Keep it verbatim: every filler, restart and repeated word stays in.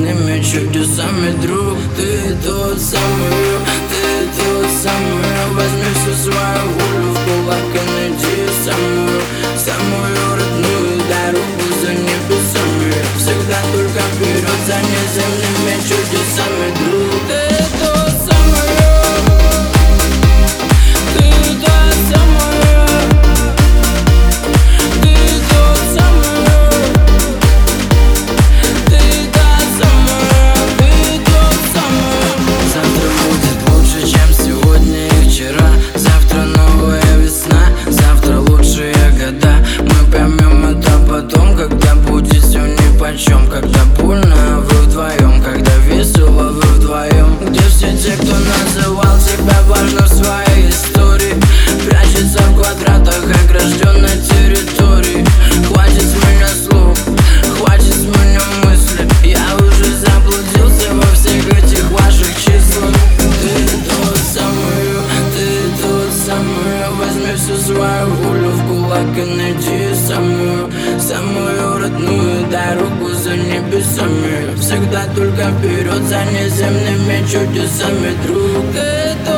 неземными чудесами, друг. Ты тот самый, ты тот самый. Возьми всю свою волю в кулак и найди самую, самую родную дорогу за небесами. Всегда только вперед за неземными чудесами, друг. Ты тот самый, ты тот самый, ты тот самый, ты тот самый, ты тот самый. Завтра будет лучше, чем сегодня и вчера. Завтра новая весна, завтра лучшие года. Мы поймем это потом, когда будет все нипочем. Когда больно, а вы вдвоем, когда весело, вы вдвоем. Где все те, кто называл себя важным в своей истории, прячется в квадратах огражденной территории. Хватит с меня слов, хватит с меня мысли. Я уже заблудился во всех этих ваших числах. Ты тот самый, ты тот самый. Возьми всю свою волю в кулак и найди самую, самую родную дорогу за небесами. Всегда только вперед за неземными чудесами, друг. Ты тот